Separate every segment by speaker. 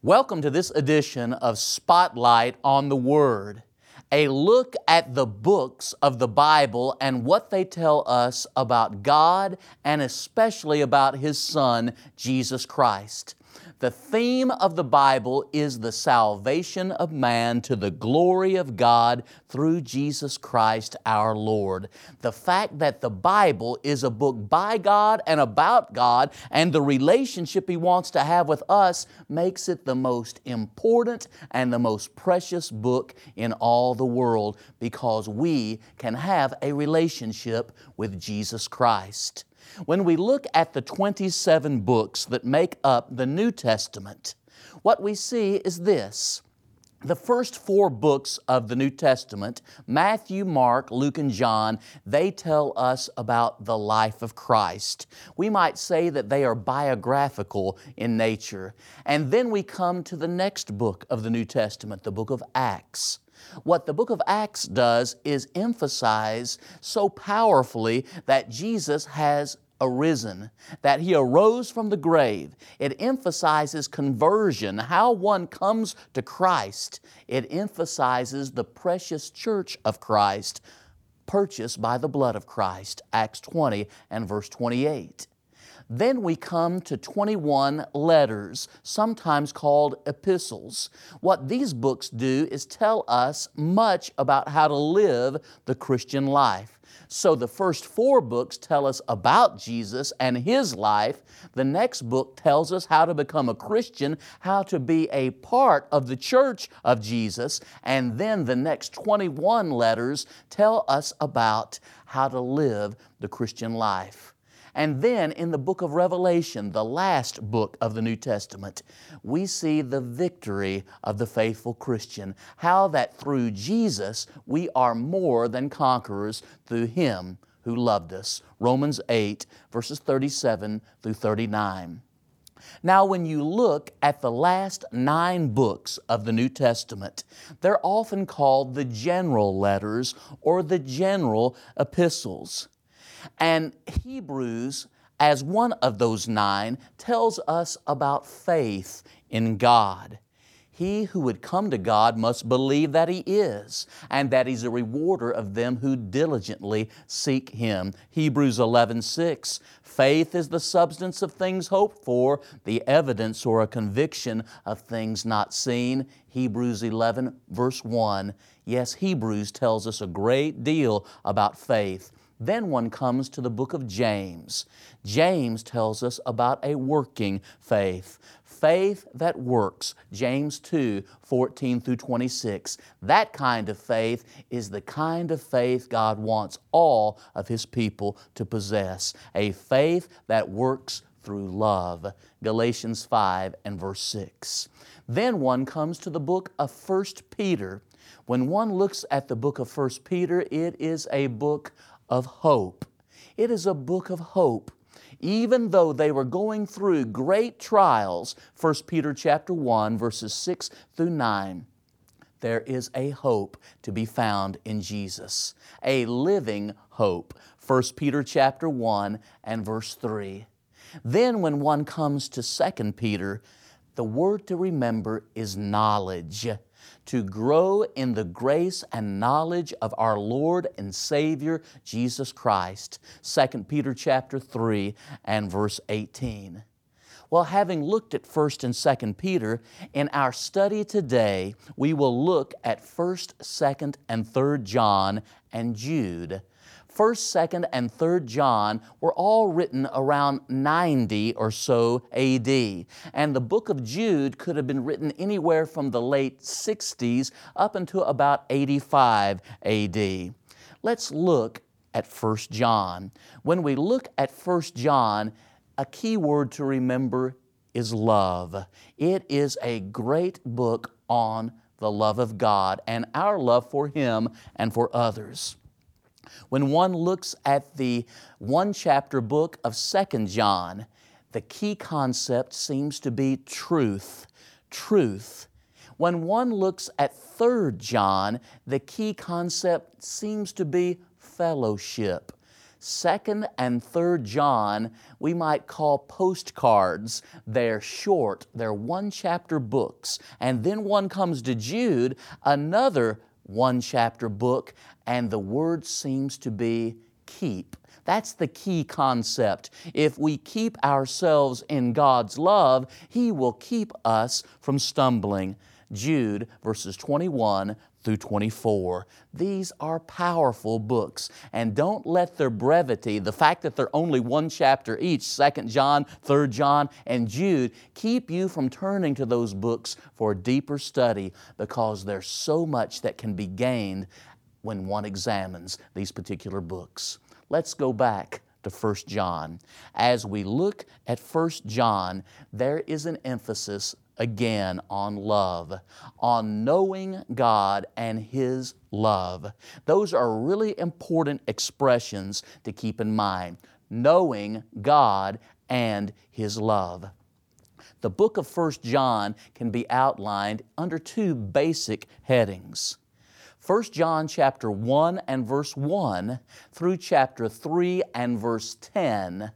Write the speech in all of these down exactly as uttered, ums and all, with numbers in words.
Speaker 1: Welcome to this edition of Spotlight on the Word, a look at the books of the Bible and what they tell us about God and especially about His Son, Jesus Christ. The theme of the Bible is the salvation of man to the glory of God through Jesus Christ our Lord. The fact that the Bible is a book by God and about God and the relationship He wants to have with us makes it the most important and the most precious book in all the world because we can have a relationship with Jesus Christ. When we look at the twenty-seven books that make up the New Testament, what we see is this. The first four books of the New Testament, Matthew, Mark, Luke, and John, they tell us about the life of Christ. We might say that they are biographical in nature. And then we come to the next book of the New Testament, the book of Acts. What the book of Acts does is emphasize so powerfully that Jesus has arisen, that He arose from the grave. It emphasizes conversion, how one comes to Christ. It emphasizes the precious church of Christ, purchased by the blood of Christ, Acts twenty and verse twenty-eight. Then we come to twenty-one letters, sometimes called epistles. What these books do is tell us much about how to live the Christian life. So the first four books tell us about Jesus and His life. The next book tells us how to become a Christian, how to be a part of the church of Jesus. And then the next twenty-one letters tell us about how to live the Christian life. And then in the book of Revelation, the last book of the New Testament, we see the victory of the faithful Christian, how that through Jesus we are more than conquerors through Him who loved us. Romans eight, verses thirty-seven through thirty-nine. Now, when you look at the last nine books of the New Testament, they're often called the general letters or the general epistles. And Hebrews, as one of those nine, tells us about faith in God. He who would come to God must believe that He is, and that He's a rewarder of them who diligently seek Him. Hebrews eleven six, faith is the substance of things hoped for, the evidence or a conviction of things not seen. Hebrews eleven verse one. Yes, Hebrews tells us a great deal about faith. Then one comes to the book of James. James tells us about a working faith. Faith that works, James two, fourteen through twenty-six. That kind of faith is the kind of faith God wants all of His people to possess. A faith that works through love, Galatians five and verse six. Then one comes to the book of First Peter. When one looks at the book of First Peter, it is a book of hope. It is a book of hope. Even though they were going through great trials, First Peter chapter one, verses six through nine, there is a hope to be found in Jesus, a living hope. First Peter chapter one and verse three. Then when one comes to Second Peter, the word to remember is knowledge. To grow in the grace and knowledge of our Lord and Savior, Jesus Christ. Second Peter chapter three and verse eighteen. Well, having looked at First and Second Peter, in our study today, we will look at First, Second, and Third John and Jude. First, Second, and Third John were all written around ninety or so A D. And the book of Jude could have been written anywhere from the late sixties up until about eighty-five A D. Let's look at First John. When we look at First John, a key word to remember is love. It is a great book on the love of God and our love for Him and for others. When one looks at the one chapter book of Second John, the key concept seems to be truth. Truth. When one looks at Third John, the key concept seems to be fellowship. Second and Third John we might call postcards. They're short, they're one-chapter books. And then one comes to Jude, another one-chapter book, and the word seems to be keep. That's the key concept. If we keep ourselves in God's love, He will keep us from stumbling. Jude, verses twenty-one through twenty-four. These are powerful books, and don't let their brevity, the fact that they're only one chapter each, Second John, Third John, and Jude, keep you from turning to those books for deeper study, because there's so much that can be gained when one examines these particular books. Let's go back to First John. As we look at First John, there is an emphasis again on love, on knowing God and His love. Those are really important expressions to keep in mind. Knowing God and His love. The book of First John can be outlined under two basic headings. First John chapter one and verse one through chapter three and verse ten,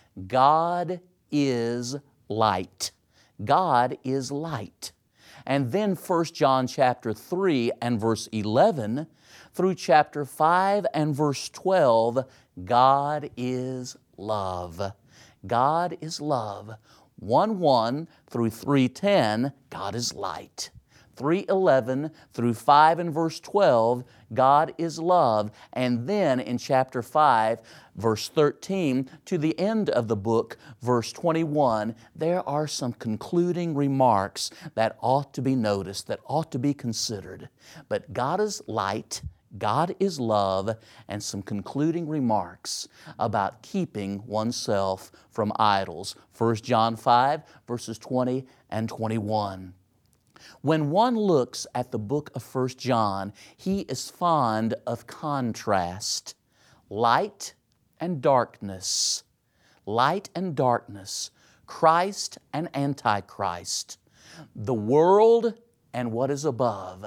Speaker 1: God is light. God is light. And then First John chapter three and verse eleven through chapter five and verse twelve, God is love. God is love. one one through three ten, God is light. three eleven through five and verse twelve, God is love. And then in chapter five, verse thirteen, to the end of the book, verse twenty-one, there are some concluding remarks that ought to be noticed, that ought to be considered. But God is light, God is love, and some concluding remarks about keeping oneself from idols. First John five, verses twenty and twenty-one. When one looks at the book of First John, he is fond of contrast. Light and darkness. Light and darkness. Christ and Antichrist. The world and what is above.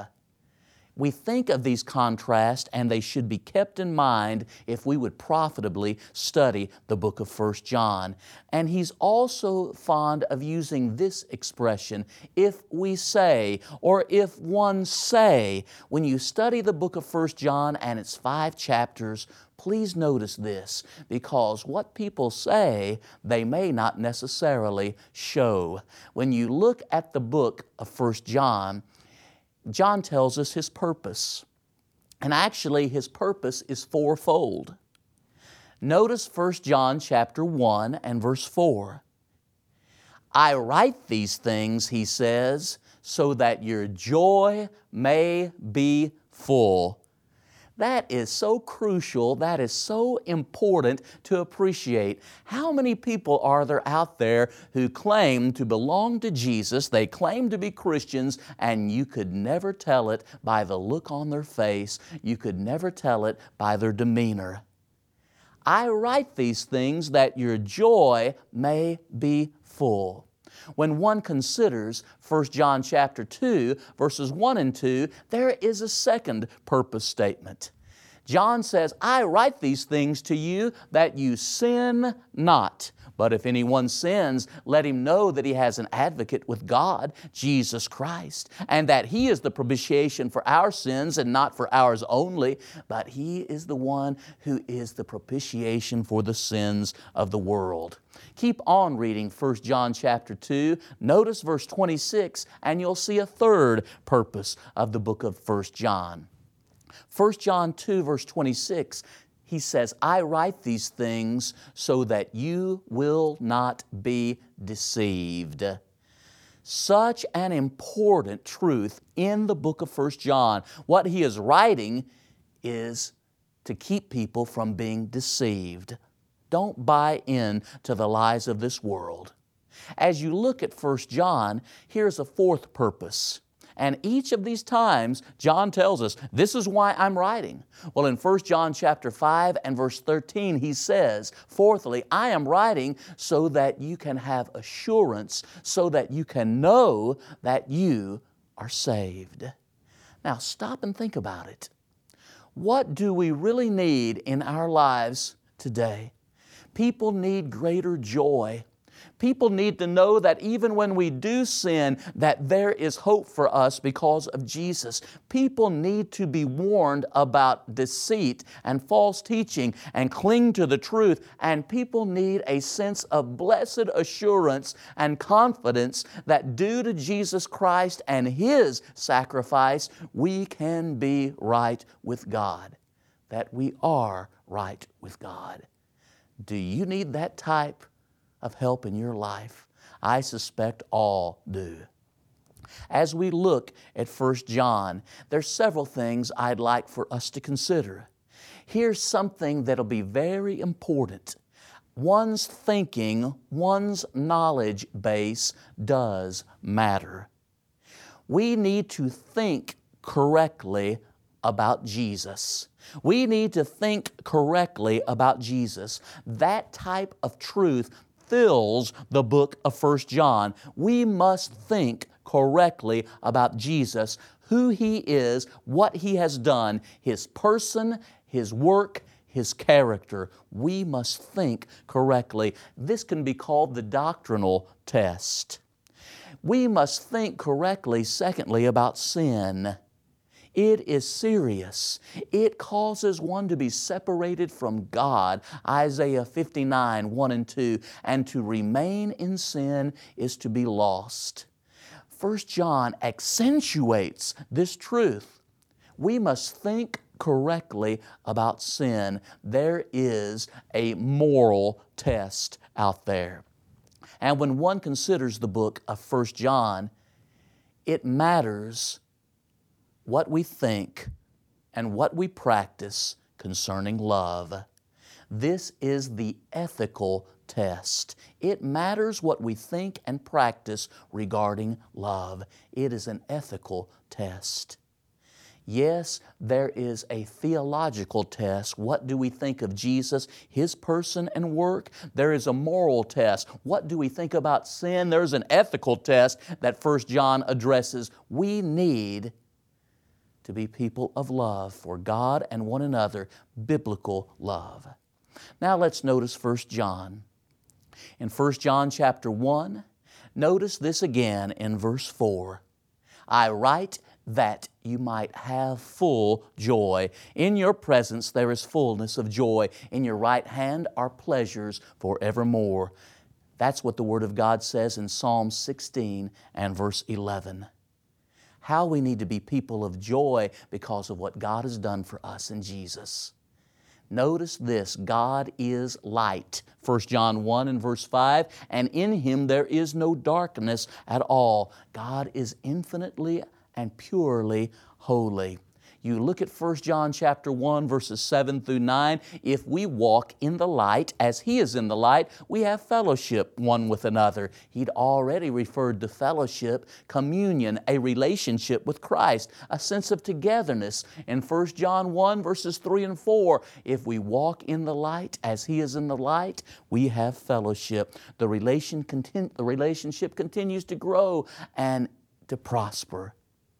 Speaker 1: We think of these contrasts, and they should be kept in mind if we would profitably study the book of First John. And he's also fond of using this expression, if we say, or if one say. When you study the book of First John and its five chapters, please notice this, because what people say, they may not necessarily show. When you look at the book of First John, John tells us his purpose. And actually, his purpose is fourfold. Notice First John chapter one and verse four. I write these things, he says, so that your joy may be full. That is so crucial, that is so important to appreciate. How many people are there out there who claim to belong to Jesus, they claim to be Christians, and you could never tell it by the look on their face, you could never tell it by their demeanor. I write these things that your joy may be full. When one considers First John chapter two, verses one and two, there is a second purpose statement. John says, I write these things to you that you sin not. But if anyone sins, let him know that he has an advocate with God, Jesus Christ, and that He is the propitiation for our sins, and not for ours only, but He is the one who is the propitiation for the sins of the world. Keep on reading First John chapter two. Notice verse twenty-six, and you'll see a third purpose of the book of First John. First John two, verse twenty-six, he says, I write these things so that you will not be deceived. Such an important truth in the book of First John. What he is writing is to keep people from being deceived. Don't buy in to the lies of this world. As you look at First John, here's a fourth purpose. And each of these times, John tells us, this is why I'm writing. Well, in First John chapter five and verse thirteen, he says, fourthly, I am writing so that you can have assurance, so that you can know that you are saved. Now, stop and think about it. What do we really need in our lives today. People need greater joy. People need to know that even when we do sin, that there is hope for us because of Jesus. People need to be warned about deceit and false teaching and cling to the truth. And people need a sense of blessed assurance and confidence that due to Jesus Christ and His sacrifice, we can be right with God. That we are right with God. Do you need that type of help in your life? I suspect all do. As we look at First John, there's several things I'd like for us to consider. Here's something that'll be very important. One's thinking, one's knowledge base does matter. We need to think correctly about Jesus. We need to think correctly about Jesus. That type of truth fills the book of First John. We must think correctly about Jesus, who He is, what He has done, His person, His work, His character. We must think correctly. This can be called the doctrinal test. We must think correctly, secondly, about sin. It is serious. It causes one to be separated from God. Isaiah fifty-nine, one and two. And to remain in sin is to be lost. First John accentuates this truth. We must think correctly about sin. There is a moral test out there. And when one considers the book of First John, it matters what we think and what we practice concerning love. This is the ethical test. It matters what we think and practice regarding love. It is an ethical test. Yes, there is a theological test. What do we think of Jesus, His person and work? There is a moral test. What do we think about sin? There's an ethical test that First John addresses. We need to be people of love for God and one another, biblical love. Now let's notice First John. In First John chapter one, notice this again in verse four. I write that you might have full joy. In your presence there is fullness of joy. In your right hand are pleasures forevermore. That's what the Word of God says in Psalm sixteen and verse eleven. How we need to be people of joy because of what God has done for us in Jesus. Notice this, God is light. First John one and verse five, and in Him there is no darkness at all. God is infinitely and purely holy. You look at First John chapter one, verses seven through nine. If we walk in the light as He is in the light, we have fellowship one with another. He'd already referred to fellowship, communion, a relationship with Christ, a sense of togetherness. In First John one, verses three and four, if we walk in the light as He is in the light, we have fellowship. The, relation contin- the relationship continues to grow and to prosper.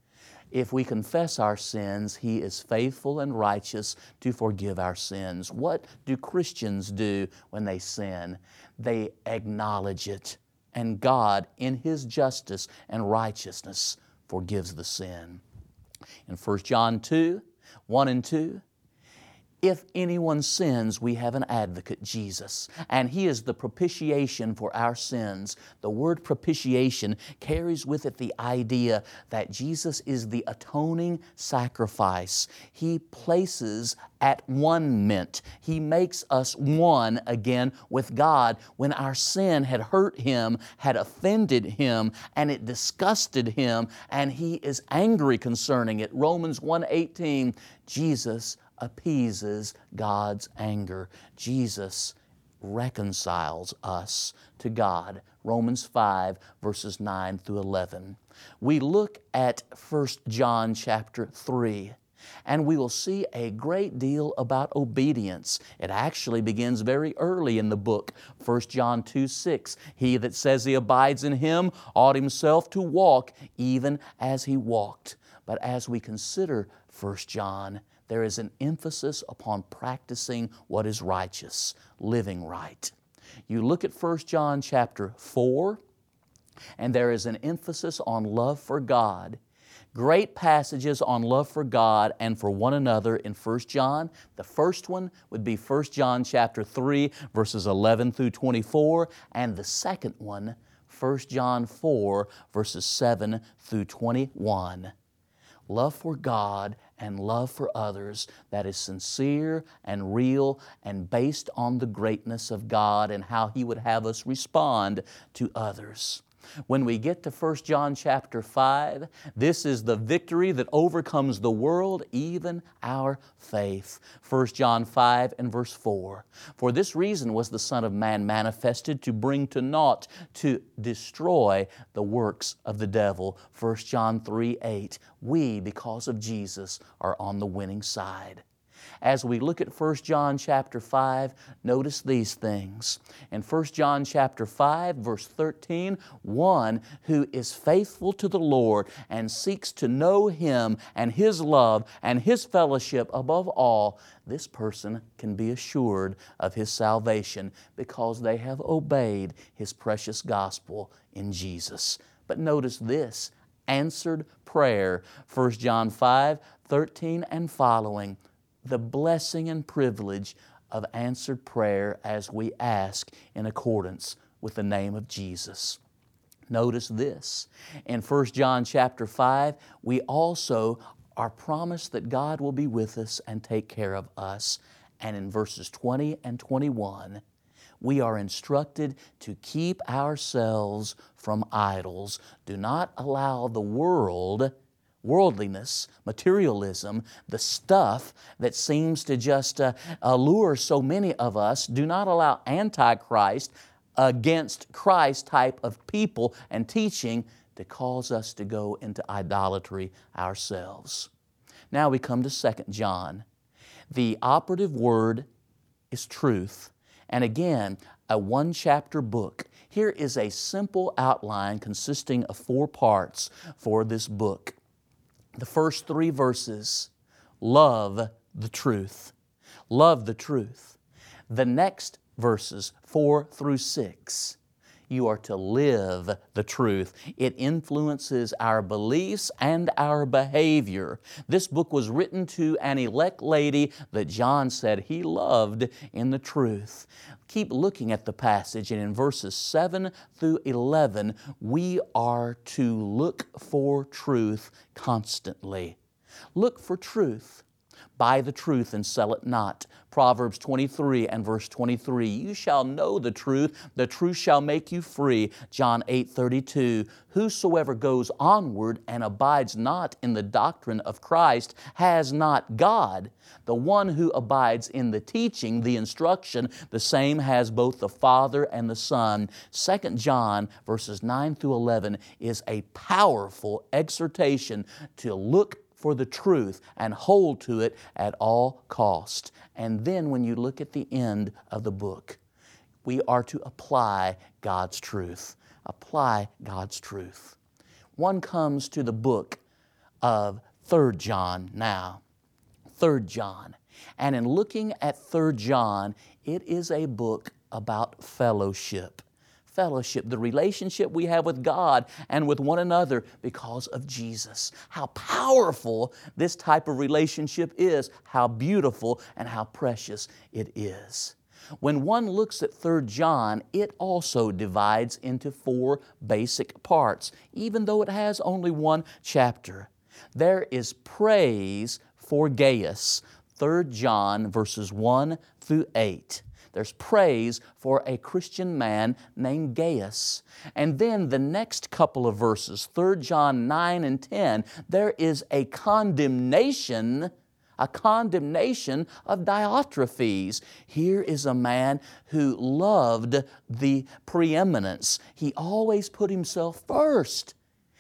Speaker 1: If we confess our sins, He is faithful and righteous to forgive our sins. What do Christians do when they sin? They acknowledge it, and God, in His justice and righteousness, forgives the sin. In First John two, one and two, if anyone sins, we have an advocate, Jesus, and He is the propitiation for our sins. The word propitiation carries with it the idea that Jesus is the atoning sacrifice. He places at one-ment. He makes us one again with God when our sin had hurt Him, had offended Him, and it disgusted Him, and He is angry concerning it. Romans one eighteen, Jesus appeases God's anger. Jesus reconciles us to God. Romans five, verses nine through eleven. We look at First John chapter three, and we will see a great deal about obedience. It actually begins very early in the book. First John two six, he that says he abides in Him ought himself to walk even as He walked. But as we consider First John, there is an emphasis upon practicing what is righteous, living right. You look at First John chapter four, and there is an emphasis on love for God. Great passages on love for God and for one another in First John. The first one would be First John chapter three, verses eleven through twenty-four, and the second one, First John four, verses seven through twenty-one. Love for God and love for others that is sincere and real and based on the greatness of God and how He would have us respond to others. When we get to First John chapter five, this is the victory that overcomes the world, even our faith. First John five and verse four. For this reason was the Son of Man manifested to bring to naught, to destroy the works of the devil. First John three eight. We, because of Jesus, are on the winning side. As we look at First John chapter five, notice these things. In First John chapter five, verse thirteen, one who is faithful to the Lord and seeks to know Him and His love and His fellowship above all, this person can be assured of his salvation because they have obeyed His precious gospel in Jesus. But notice this, answered prayer, First John five, thirteen and following. The blessing and privilege of answered prayer as we ask in accordance with the name of Jesus. Notice this, in First John chapter five, we also are promised that God will be with us and take care of us. And in verses twenty and twenty-one, we are instructed to keep ourselves from idols. Do not allow the world, worldliness, materialism, the stuff that seems to just uh, allure so many of us. Do not allow Antichrist against Christ type of people and teaching to cause us to go into idolatry ourselves. Now we come to Second John. The operative word is truth. And again, a one-chapter book. Here is a simple outline consisting of four parts for this book. The first three verses, love the truth. Love the truth. The next verses, four through six, you are to live the truth. It influences our beliefs and our behavior. This book was written to an elect lady that John said he loved in the truth. Keep looking at the passage, and in verses seven through eleven, we are to look for truth constantly. Look for truth. Buy the truth and sell it not. Proverbs twenty-three and verse twenty-three. You shall know the truth, the truth shall make you free. John eight thirty-two. Whosoever goes onward and abides not in the doctrine of Christ has not God. The one who abides in the teaching, the instruction, the same has both the Father and the Son. Second John verses nine through eleven is a powerful exhortation to look for the truth and hold to it at all cost. And then when you look at the end of the book, we are to apply God's truth. Apply God's truth. One comes to the book of Third John now. Third John. And in looking at Third John, it is a book about fellowship. Fellowship, the relationship we have with God and with one another because of Jesus. How powerful this type of relationship is, how beautiful and how precious it is. When one looks at Third John, it also divides into four basic parts, even though it has only one chapter. There is praise for Gaius, Third John verses one through eight. There's praise for a Christian man named Gaius. And then the next couple of verses, Third John nine and ten, there is a condemnation, a condemnation of Diotrephes. Here is a man who loved the preeminence. He always put himself first.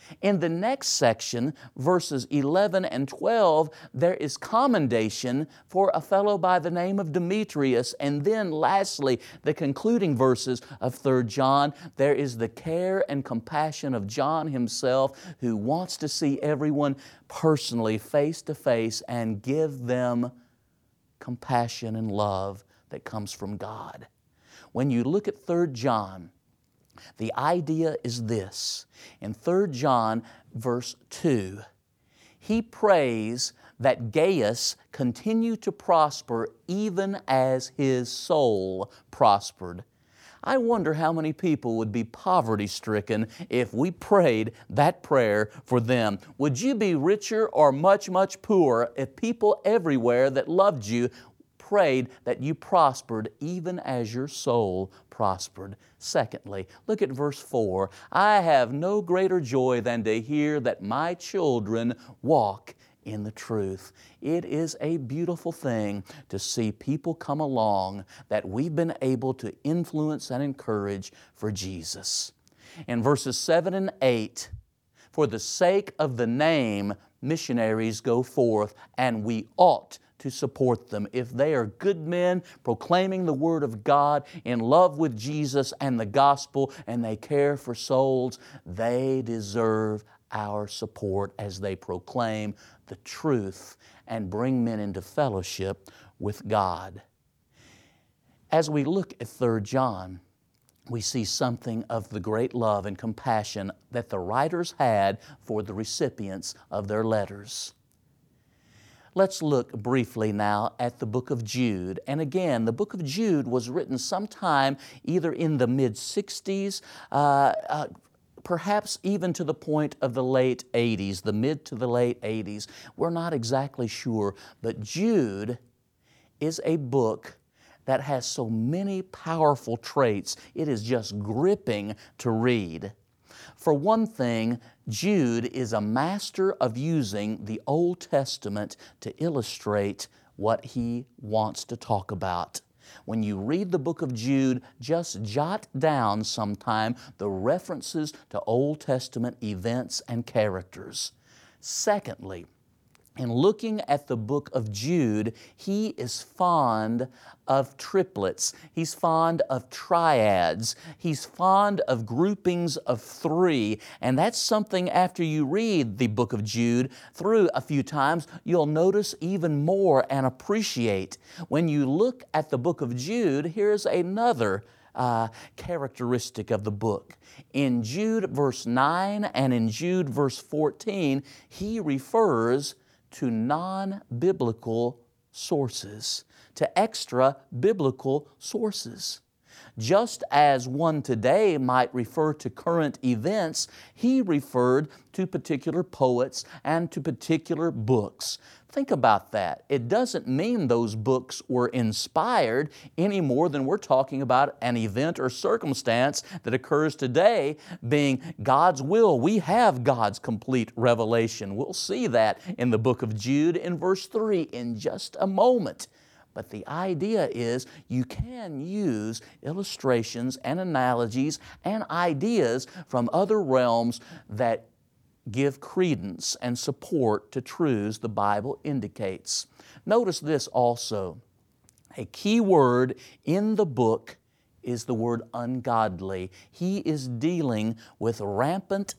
Speaker 1: In the next section, verses eleven and twelve, there is commendation for a fellow by the name of Demetrius. And then lastly, the concluding verses of Third John, there is the care and compassion of John himself, who wants to see everyone personally, face to face, and give them compassion and love that comes from God. When you look at Third John, the idea is this. In Third John, verse two, he prays that Gaius continue to prosper even as his soul prospered. I wonder how many people would be poverty-stricken if we prayed that prayer for them. Would you be richer or much, much poorer if people everywhere that loved you prayed that you prospered even as your soul prospered? Secondly, look at verse four. I have no greater joy than to hear that my children walk in the truth. It is a beautiful thing to see people come along that we've been able to influence and encourage for Jesus. In verses seven and eight, for the sake of the name, missionaries go forth, and we ought to support them. If they are good men proclaiming the Word of God in love with Jesus and the gospel, and they care for souls, they deserve our support as they proclaim the truth and bring men into fellowship with God. As we look at Third John, we see something of the great love and compassion that the writers had for the recipients of their letters. Let's look briefly now at the book of Jude. And again, the book of Jude was written sometime either in the mid sixties, uh, uh, perhaps even to the point of the late eighties, the mid to the late eighties. We're not exactly sure, but Jude is a book that has so many powerful traits. It is just gripping to read. For one thing, Jude is a master of using the Old Testament to illustrate what he wants to talk about. When you read the book of Jude, just jot down sometime the references to Old Testament events and characters. Secondly, in looking at the book of Jude, he is fond of triplets. He's fond of triads. He's fond of groupings of three. And that's something after you read the book of Jude through a few times, you'll notice even more and appreciate. When you look at the book of Jude, here's another Uh, characteristic of the book. In Jude verse nine and in Jude verse fourteen, he refers to non-biblical sources, to extra-biblical sources. Just as one today might refer to current events, he referred to particular poets and to particular books. Think about that. It doesn't mean those books were inspired any more than we're talking about an event or circumstance that occurs today being God's will. We have God's complete revelation. We'll see that in the book of Jude in verse three in just a moment. But the idea is you can use illustrations and analogies and ideas from other realms that give credence and support to truths the Bible indicates. Notice this also. A key word in the book is the word ungodly. He is dealing with rampant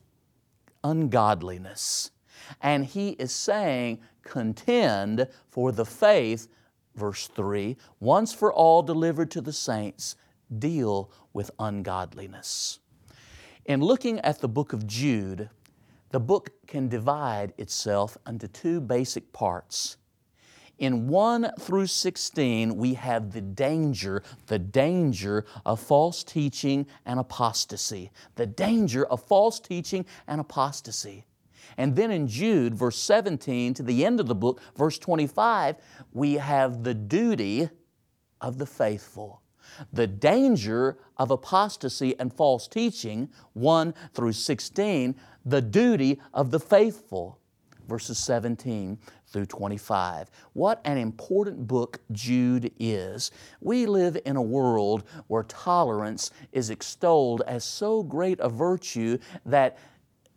Speaker 1: ungodliness. And he is saying, contend for the faith, verse three, once for all delivered to the saints, deal with ungodliness. In looking at the book of Jude, the book can divide itself into two basic parts. In one through sixteen, we have the danger, the danger of false teaching and apostasy. The danger of false teaching and apostasy. And then in Jude, verse seventeen, to the end of the book, verse twenty-five, we have the duty of the faithful. The danger of apostasy and false teaching, one through sixteen, the duty of the faithful, verses seventeen through twenty-five. What an important book Jude is. We live in a world where tolerance is extolled as so great a virtue that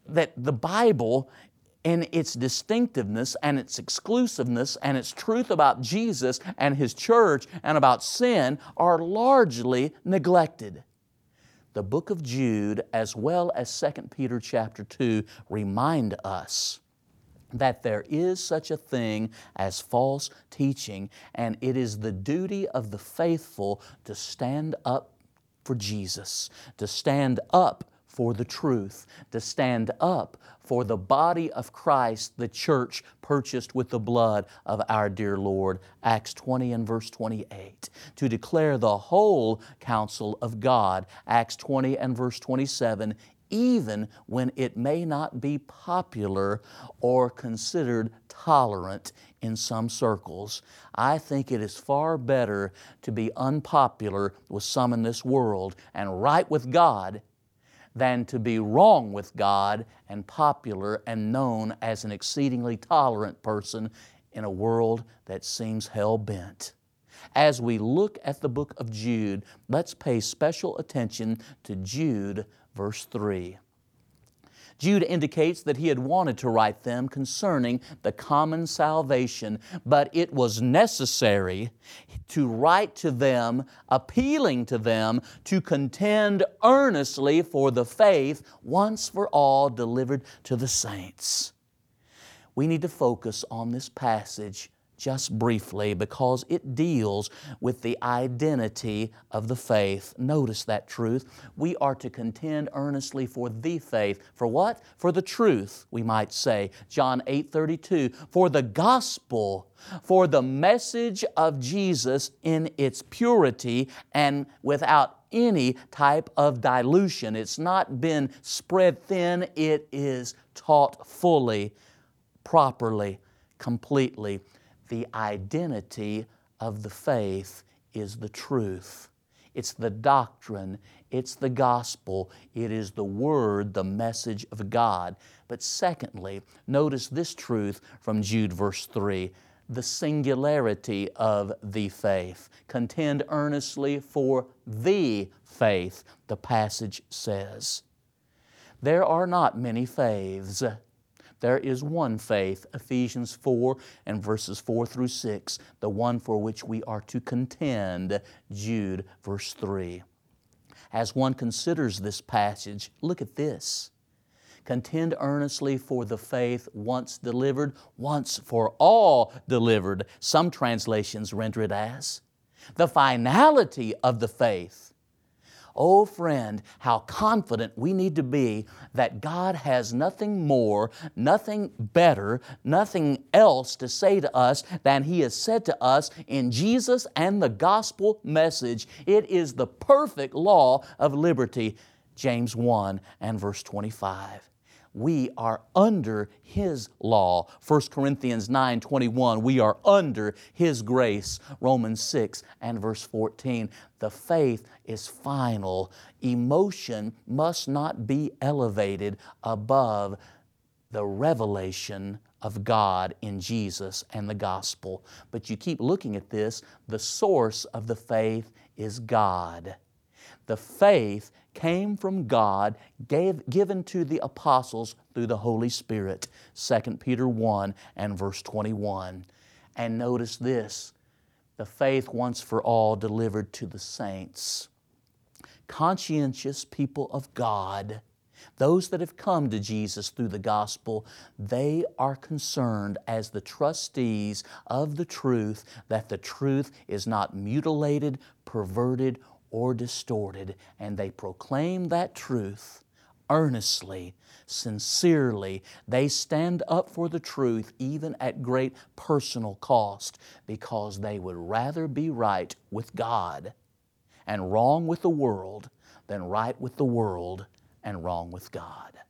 Speaker 1: that the Bible, in its distinctiveness and its exclusiveness and its truth about Jesus and His church and about sin, are largely neglected. The book of Jude, as well as Second Peter chapter two, remind us that there is such a thing as false teaching, and it is the duty of the faithful to stand up for Jesus, to stand up for the truth, to stand up for the body of Christ, the church purchased with the blood of our dear Lord, Acts twenty and verse twenty-eight, to declare the whole counsel of God, Acts twenty and verse twenty-seven, even when it may not be popular or considered tolerant in some circles. I think it is far better to be unpopular with some in this world and right with God than to be wrong with God and popular and known as an exceedingly tolerant person in a world that seems hell-bent. As we look at the book of Jude, let's pay special attention to Jude verse three. Jude indicates that he had wanted to write them concerning the common salvation, but it was necessary to write to them, appealing to them to contend earnestly for the faith once for all delivered to the saints. We need to focus on this passage just briefly because it deals with the identity of the faith. Notice that truth. We are to contend earnestly for the faith. For what? For the truth, we might say. John eight thirty-two, for the gospel, for the message of Jesus in its purity and without any type of dilution. It's not been spread thin. It is taught fully, properly, completely. The identity of the faith is the truth. It's the doctrine. It's the gospel. It is the Word, the message of God. But secondly, notice this truth from Jude verse three, the singularity of the faith. Contend earnestly for the faith, the passage says. There are not many faiths. There is one faith, Ephesians four and verses four through six, the one for which we are to contend, Jude verse three. As one considers this passage, look at this. Contend earnestly for the faith once delivered, once for all delivered. Some translations render it as the finality of the faith. Oh friend, how confident we need to be that God has nothing more, nothing better, nothing else to say to us than He has said to us in Jesus and the gospel message. It is the perfect law of liberty, James one and verse twenty-five. We are under His law. First Corinthians nine twenty-one, we are under His grace. Romans six and verse fourteen. The faith is final. Emotion must not be elevated above the revelation of God in Jesus and the gospel. But you keep looking at this, the source of the faith is God. The faith came from God, gave, given to the apostles through the Holy Spirit. Second Peter one and verse twenty-one. And notice this, the faith once for all delivered to the saints. Conscientious people of God, those that have come to Jesus through the gospel, they are concerned as the trustees of the truth that the truth is not mutilated, perverted, or distorted, and they proclaim that truth earnestly, sincerely. They stand up for the truth even at great personal cost because they would rather be right with God and wrong with the world than right with the world and wrong with God.